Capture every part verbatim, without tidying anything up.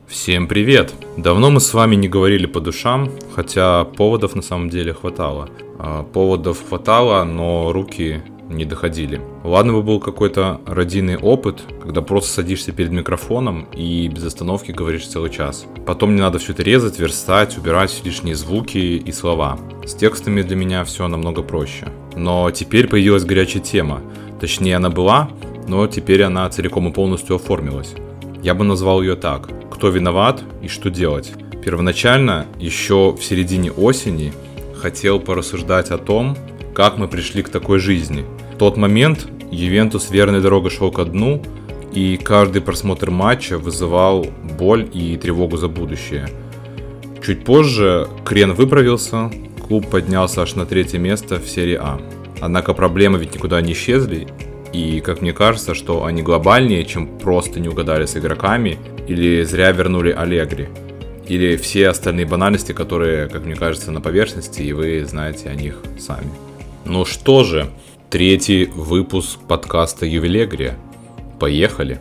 Всем привет! Давно мы с вами не говорили по душам, хотя поводов на самом деле хватало. Поводов хватало, но руки не доходили. Ладно бы был какой-то родийный опыт, когда просто садишься перед микрофоном и без остановки говоришь целый час. Потом не надо все это резать, верстать, убирать лишние звуки и слова. С текстами для меня все намного проще. Но теперь появилась горячая тема. Точнее, она была, но теперь она целиком и полностью оформилась. Я бы назвал ее так: кто виноват и что делать. Первоначально, еще в середине осени, хотел порассуждать о том, как мы пришли к такой жизни. В тот момент Ювентус верной дорогой шел ко дну, и каждый просмотр матча вызывал боль и тревогу за будущее. Чуть позже крен выправился, клуб поднялся аж на третье место в серии А. Однако проблемы ведь никуда не исчезли, и, как мне кажется, что они глобальнее, чем просто не угадали с игроками или зря вернули Аллегри. Или все остальные банальности, которые, как мне кажется, на поверхности, и вы знаете о них сами. Ну что же, третий выпуск подкаста Ювелегрия. Поехали!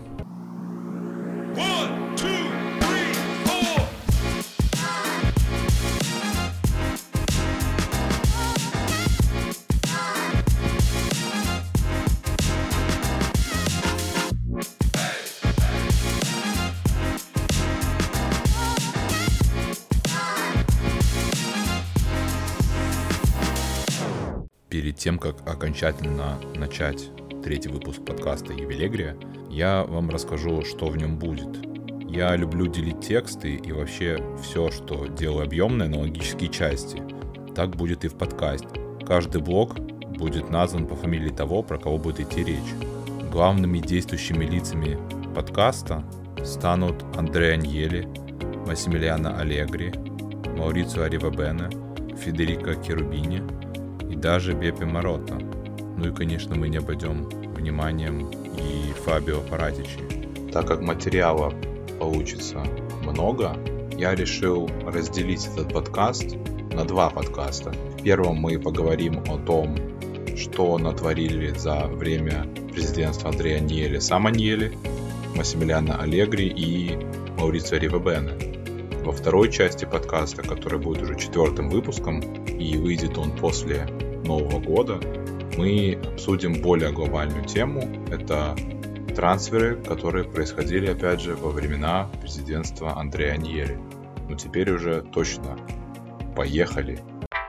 Перед тем, как окончательно начать третий выпуск подкаста Ювелегрия, я вам расскажу, что в нем будет. Я люблю делить тексты и вообще все, что делаю объемное, на логические части. Так будет и в подкасте. Каждый блок будет назван по фамилии того, про кого будет идти речь. Главными действующими лицами подкаста станут Андреа Аньелли, Массимилиано Аллегри, Маурицио Аривабене, Федерико Черубини и даже Беппе Маротта. Ну и, конечно, мы не обойдем вниманием и Фабио Паратичи. Так как материала получится много, я решил разделить этот подкаст на два подкаста. В первом мы поговорим о том, что натворили за время президентства Андреа Аньелли сам Аньелли, Массимилиано Аллегри и Маурицио Аривабене. Во второй части подкаста, который будет уже четвертым выпуском, и выйдет он после Нового года, мы обсудим более глобальную тему. Это трансферы, которые происходили, опять же, во времена президентства Андреа Аньелли. Но теперь уже точно. Поехали!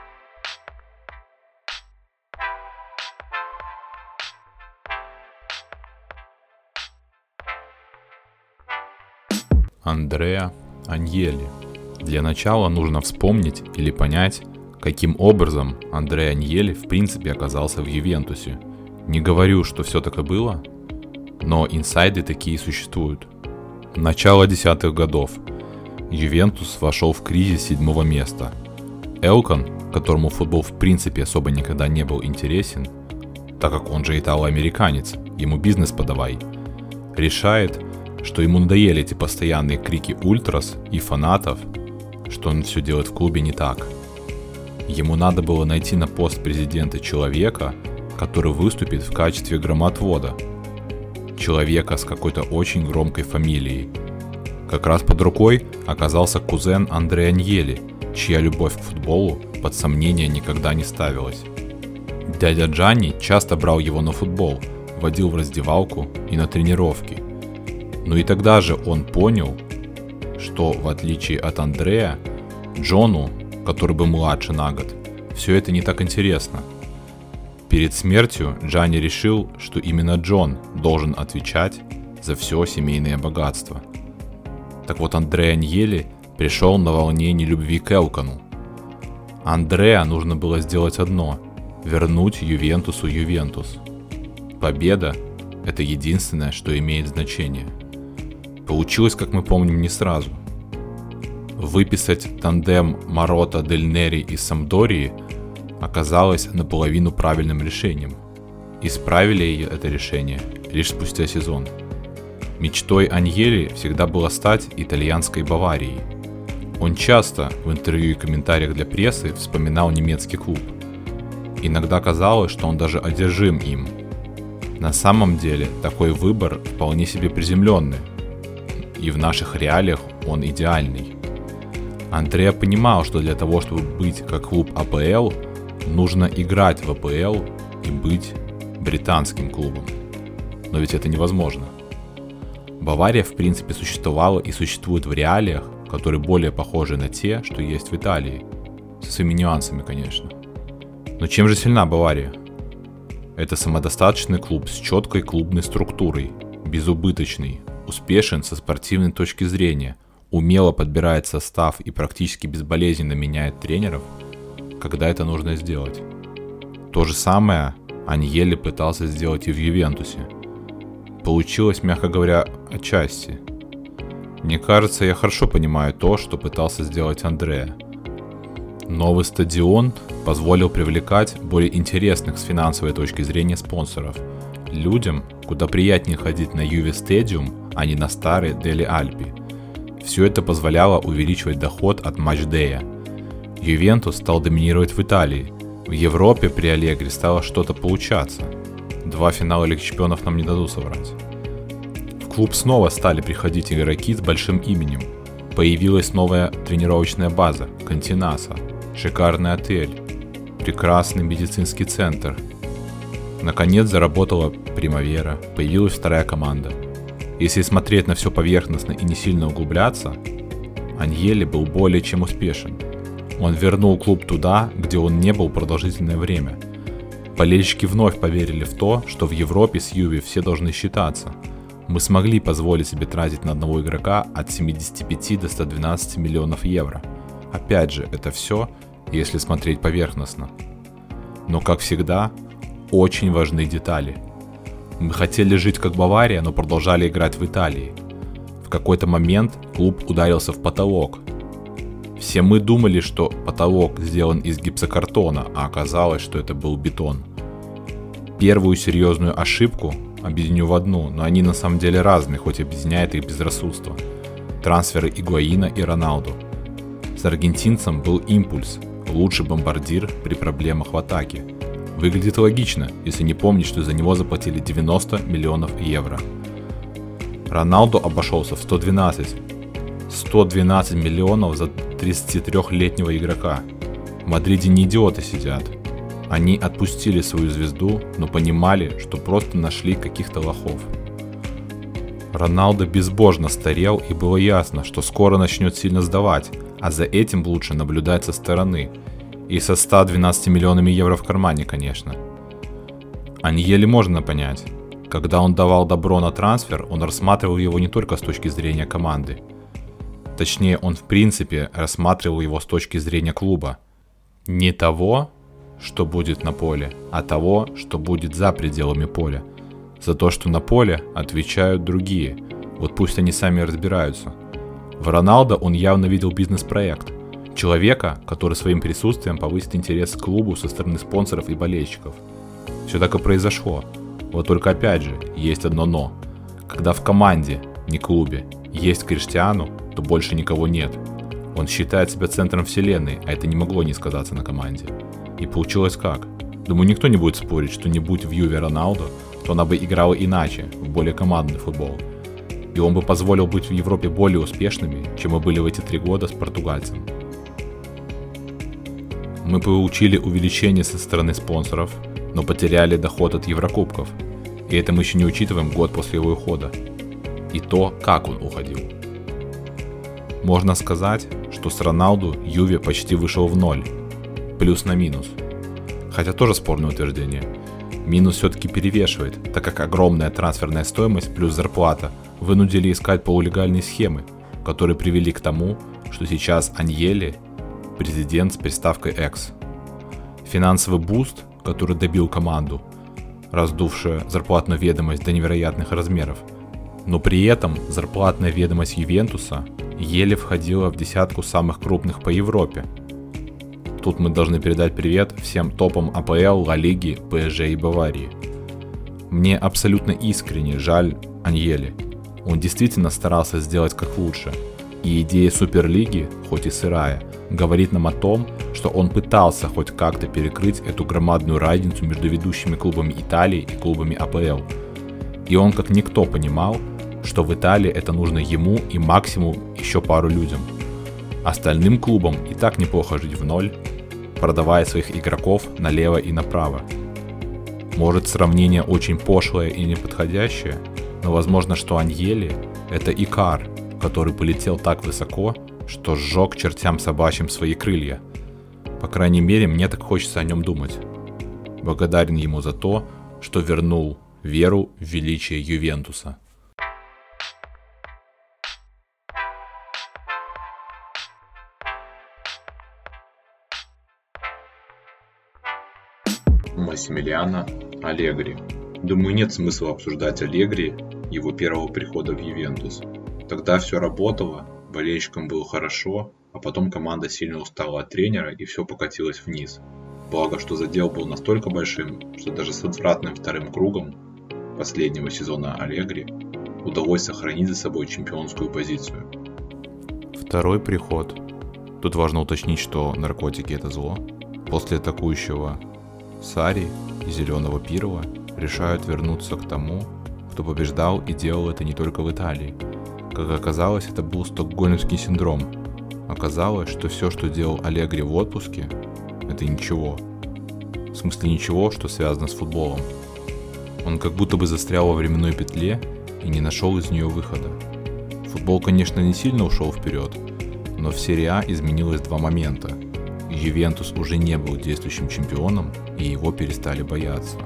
Андреа Аньелли. Для начала нужно вспомнить или понять, каким образом Андреа Аньелли в принципе оказался в Ювентусе. Не говорю, что все так и было, но инсайды такие существуют. Начало десятых годов. Ювентус вошел в кризис седьмого места. Элкан, которому футбол в принципе особо никогда не был интересен, так как он же итало-американец, ему бизнес подавай, решает, что ему надоели эти постоянные крики ультрас и фанатов, что он все делает в клубе не так. Ему надо было найти на пост президента человека, который выступит в качестве громотвода. Человека с какой-то очень громкой фамилией. Как раз под рукой оказался кузен Андреа Аньелли, чья любовь к футболу под сомнение никогда не ставилась. Дядя Джанни часто брал его на футбол, водил в раздевалку и на тренировки. Но и тогда же он понял, что в отличие от Андреа, Джону, который был младше на год, все это не так интересно. Перед смертью Джанни решил, что именно Джон должен отвечать за все семейное богатство. Так вот, Андреа Аньелли пришел на волне нелюбви к Элкану. Андреа нужно было сделать одно – вернуть Ювентусу Ювентус. Победа – это единственное, что имеет значение. Получилось, как мы помним, не сразу. Выписать тандем Маротта Дель Нери из Сампдории оказалось наполовину правильным решением. Исправили это решение лишь спустя сезон. Мечтой Аньелли всегда было стать итальянской Баварией. Он часто в интервью и комментариях для прессы вспоминал немецкий клуб. Иногда казалось, что он даже одержим им. На самом деле такой выбор вполне себе приземленный. и в наших реалиях он идеальный. Андреа понимал, что для того, чтобы быть как клуб АПЛ, нужно играть в АПЛ и быть британским клубом. Но ведь это невозможно. Бавария в принципе существовала и существует в реалиях, которые более похожи на те, что есть в Италии. Со своими нюансами, конечно. Но чем же сильна Бавария? Это самодостаточный клуб с четкой клубной структурой, безубыточный, успешен со спортивной точки зрения, умело подбирает состав и практически безболезненно меняет тренеров, когда это нужно сделать. То же самое Аньелли пытался сделать и в Ювентусе. Получилось, мягко говоря, отчасти. Мне кажется, я хорошо понимаю то, что пытался сделать Андреа. Новый стадион позволил привлекать более интересных с финансовой точки зрения спонсоров. Людям куда приятнее ходить на Juve Stadium, а не на старый Дели Альпи. Все это позволяло увеличивать доход от матчдея. Ювентус стал доминировать в Италии. В Европе при Аллегри стало что-то получаться. Два финала Лиги Чемпионов нам не дадут соврать. В клуб снова стали приходить игроки с большим именем. Появилась новая тренировочная база – Континаса, шикарный отель, прекрасный медицинский центр. Наконец заработала Примавера, появилась вторая команда. Если смотреть на все поверхностно и не сильно углубляться, Аньелли был более чем успешен. Он вернул клуб туда, где он не был продолжительное время. Болельщики вновь поверили в то, что в Европе с Юве все должны считаться. Мы смогли позволить себе тратить на одного игрока от семидесяти пяти до ста двенадцати миллионов евро. Опять же, это все, если смотреть поверхностно. Но, как всегда, очень важны детали. Мы хотели жить как Бавария, но продолжали играть в Италии. В какой-то момент клуб ударился в потолок. Все мы думали, что потолок сделан из гипсокартона, а оказалось, что это был бетон. Первую серьезную ошибку объединю в одну, но они на самом деле разные, хоть объединяет их безрассудство. Трансферы Игуаина и Роналду. С аргентинцем был импульс, лучший бомбардир при проблемах в атаке. Выглядит логично, если не помнить, что за него заплатили девяносто миллионов евро. Роналду обошелся в сто двенадцать. сто двенадцать миллионов за тридцатитрёхлетнего игрока. В Мадриде не идиоты сидят. Они отпустили свою звезду, но понимали, что просто нашли каких-то лохов. Роналдо безбожно старел, и было ясно, что скоро начнет сильно сдавать, а за этим лучше наблюдать со стороны. И со ста двенадцатью миллионами евро в кармане, конечно. Аньелли можно понять. Когда он давал добро на трансфер, он рассматривал его не только с точки зрения команды. Точнее, он в принципе рассматривал его с точки зрения клуба. Не того, что будет на поле, а того, что будет за пределами поля. За то, что на поле, отвечают другие. Вот пусть они сами разбираются. В Роналдо он явно видел бизнес-проект. Человека, который своим присутствием повысит интерес к клубу со стороны спонсоров и болельщиков. Все так и произошло. Вот только опять же, есть одно но. Когда в команде, не клубе, есть Криштиану, то больше никого нет. Он считает себя центром вселенной, а это не могло не сказаться на команде. И получилось как? Думаю, никто не будет спорить, что не будь в Юве Роналдо, то она бы играла иначе, в более командный футбол. И он бы позволил быть в Европе более успешными, чем мы были в эти три года с португальцем. Мы получили увеличение со стороны спонсоров, но потеряли доход от Еврокубков. И это мы еще не учитываем год после его ухода. И то, как он уходил. Можно сказать, что с Роналду Юве почти вышел в ноль. Плюс на минус. Хотя тоже спорное утверждение. Минус все-таки перевешивает, так как огромная трансферная стоимость плюс зарплата вынудили искать полулегальные схемы, которые привели к тому, что сейчас Аньелли – президент с приставкой X. Финансовый буст, который добил команду, раздувшая зарплатную ведомость до невероятных размеров, но при этом зарплатная ведомость Ювентуса еле входила в десятку самых крупных по Европе. Тут мы должны передать привет всем топам АПЛ, Ла Лиги, ПСЖ и Баварии. Мне абсолютно искренне жаль Аньелли. Он действительно старался сделать как лучше. И идея Суперлиги, хоть и сырая, говорит нам о том, что он пытался хоть как-то перекрыть эту громадную разницу между ведущими клубами Италии и клубами АПЛ. И он как никто понимал, что в Италии это нужно ему и максимум еще пару людям. Остальным клубам и так неплохо жить в ноль, продавая своих игроков налево и направо. Может, сравнение очень пошлое и неподходящее, но возможно, что Аньелли – это Икар, который полетел так высоко, что сжег чертям собачьим свои крылья. По крайней мере, мне так хочется о нем думать. Благодарен ему за то, что вернул веру в величие Ювентуса. Массимилиано Аллегри. Думаю, нет смысла обсуждать Аллегри, его первого прихода в Ювентус. Тогда все работало, болельщикам было хорошо, а потом команда сильно устала от тренера и все покатилось вниз. Благо, что задел был настолько большим, что даже с отвратным вторым кругом последнего сезона Аллегри удалось сохранить за собой чемпионскую позицию. Второй приход. Тут важно уточнить, что наркотики это зло. После атакующего Сарри и зеленого Пирло решают вернуться к тому, кто побеждал и делал это не только в Италии. Как оказалось, это был стокгольмский синдром. Оказалось, что все, что делал Аллегри в отпуске, это ничего. В смысле ничего, что связано с футболом. Он как будто бы застрял во временной петле и не нашел из нее выхода. Футбол, конечно, не сильно ушел вперед, но в серии А изменилось два момента. Ювентус уже не был действующим чемпионом, и его перестали бояться.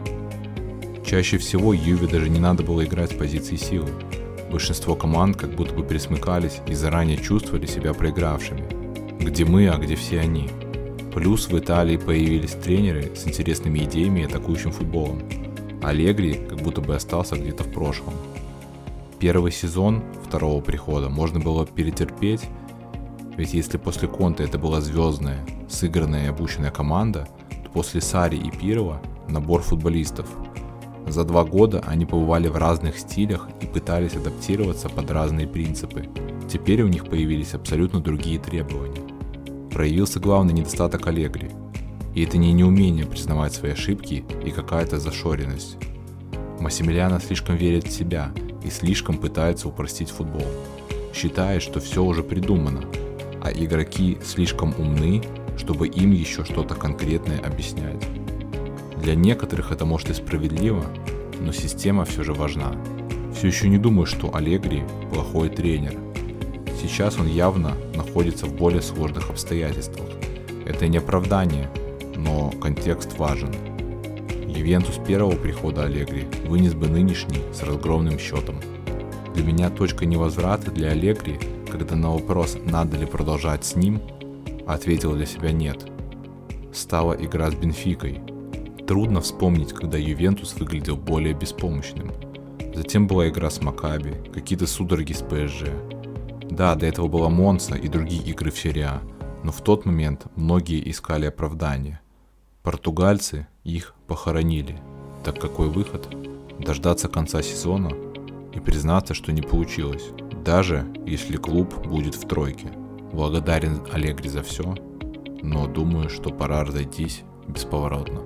Чаще всего Юве даже не надо было играть с позиции силы. Большинство команд как будто бы присмыкались и заранее чувствовали себя проигравшими. Где мы, а где все они? Плюс в Италии появились тренеры с интересными идеями и атакующим футболом. Аллегри как будто бы остался где-то в прошлом. Первый сезон второго прихода можно было перетерпеть, ведь если после Конте это была звездная, сыгранная и обученная команда, то после Сарри и Пирло набор футболистов. За два года они побывали в разных стилях и пытались адаптироваться под разные принципы. Теперь у них появились абсолютно другие требования. Проявился главный недостаток Аллегри. И это не неумение признавать свои ошибки и какая-то зашоренность. Массимилиано слишком верит в себя и слишком пытается упростить футбол. Считает, что все уже придумано, а игроки слишком умны, чтобы им еще что-то конкретное объяснять. Для некоторых это может и справедливо, но система все же важна. Все еще не думаю, что Аллегри плохой тренер. Сейчас он явно находится в более сложных обстоятельствах. Это не оправдание, но контекст важен. Ювентус первого прихода Аллегри вынес бы нынешний с разгромным счетом. Для меня точка невозврата для Аллегри, когда на вопрос, надо ли продолжать с ним, ответил для себя нет. Стала игра с Бенфикой. Трудно вспомнить, когда Ювентус выглядел более беспомощным. Затем была игра с Макаби, какие-то судороги с ПСЖ. Да, до этого была Монца и другие игры в серии А, но в тот момент многие искали оправдания. Португальцы их похоронили. Так какой выход? Дождаться конца сезона и признаться, что не получилось, даже если клуб будет в тройке. Благодарен Аллегри за все, но думаю, что пора разойтись бесповоротно.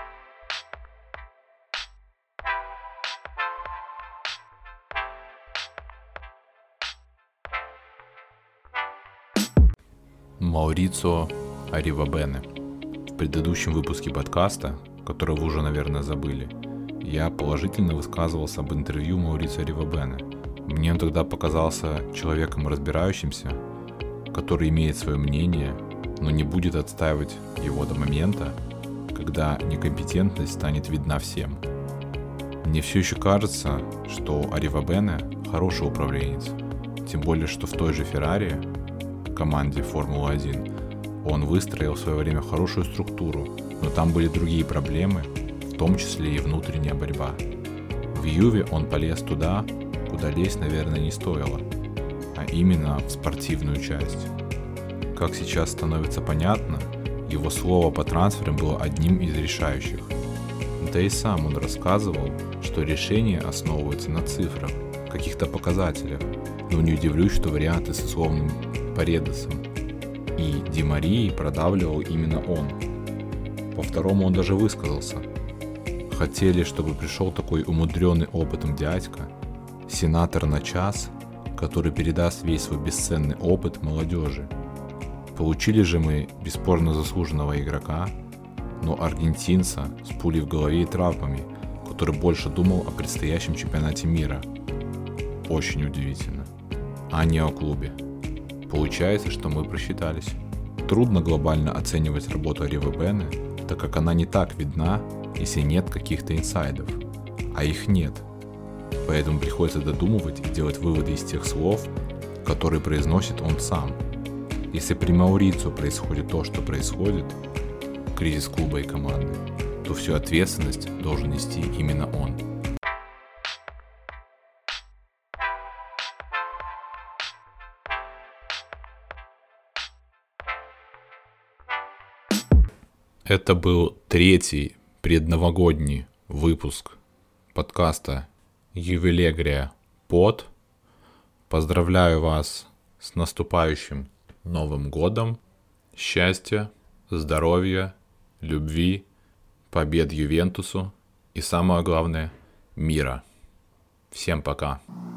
Маурицио Аривабене. В предыдущем выпуске подкаста, который вы уже, наверное, забыли, я положительно высказывался об интервью Маурицио Аривабене. Мне он тогда показался человеком разбирающимся, который имеет свое мнение, но не будет отстаивать его до момента, когда некомпетентность станет видна всем. Мне все еще кажется, что Аривабене хороший управленец, тем более, что в той же Феррари, команде Формулы один, он выстроил в свое время хорошую структуру, но там были другие проблемы, в том числе и внутренняя борьба. В Юве он полез туда, куда лезть, наверное, не стоило, а именно в спортивную часть. Как сейчас становится понятно, его слово по трансферам было одним из решающих. Да и сам он рассказывал, что решение основывается на цифрах, каких-то показателях, но не удивлюсь, что варианты с условным Паредосом и Ди Марией продавливал именно он. По второму он даже высказался. Хотели, чтобы пришел такой умудренный опытом дядька, Сенатор на час, который передаст весь свой бесценный опыт молодежи. Получили же мы бесспорно заслуженного игрока, но аргентинца с пулей в голове и травмами, который больше думал о предстоящем чемпионате мира. Очень удивительно. А не о клубе. Получается, что мы просчитались. Трудно глобально оценивать работу Аривебены, так как она не так видна, если нет каких-то инсайдов. А их нет. Поэтому приходится додумывать и делать выводы из тех слов, которые произносит он сам. Если при Маурицу происходит то, что происходит, кризис клуба и команды, то всю ответственность должен нести именно он. Это был третий предновогодний выпуск подкаста Ювелегрия Под. Поздравляю вас с наступающим Новым годом. Счастья, здоровья, любви, побед Ювентусу и, самое главное, мира. Всем пока.